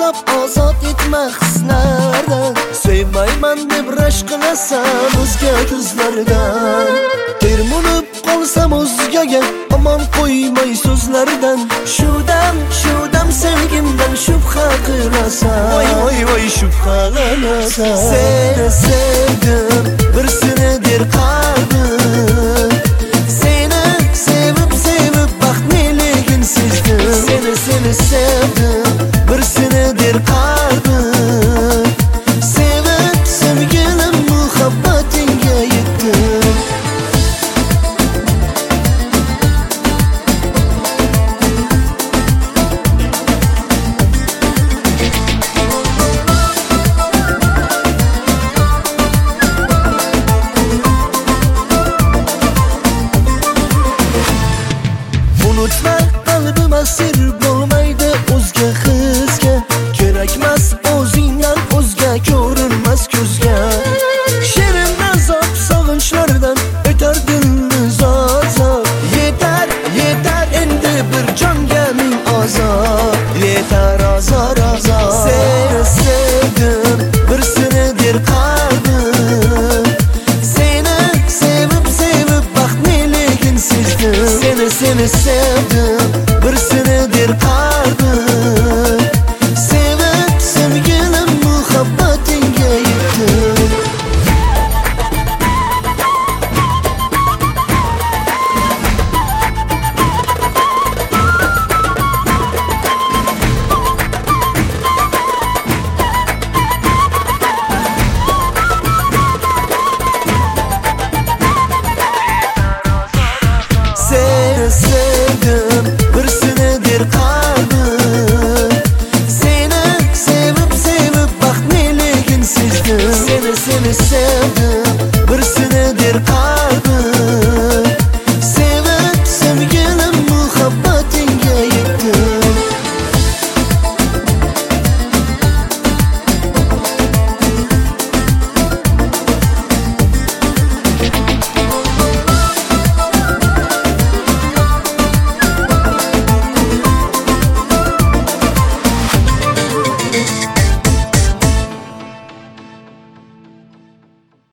azob ozod etma hislardan. Sevmayman deb rashk qilasan o'zga ko'zlardan. Termulib qolsam o'zgaga omon qo'ymay so'zlardan. Shu dam sevgimdan shubha qilasan. Voy shubha qilasan. Seni sevdim, birsini der qalbim. Seni sevib baxtliligin sezdim. Seni sevdim, birsini der qalbim. Sevib sevgilim muhabbatinga yetdim. Unutma, qalbim asir bo'lmaydi o'zga hizga. Kerakmas o'zingdan o'zga ko'rinmas ko'zga. Shirin azob sog'inchlardan o'tar dilni zor. Yetar endi bir jonga ming azob. Yetar azor. Seni sevdim, birsini der qalbim. Seni sevib baxtliligin sezdim. Seni sevdim, birsini der qalbim. Sevib sevgilim muhabbatinga yetdim. Seni sevdim, birsini der qalbim. Seni sevib baxtliligin sezdim. Seni sevdim.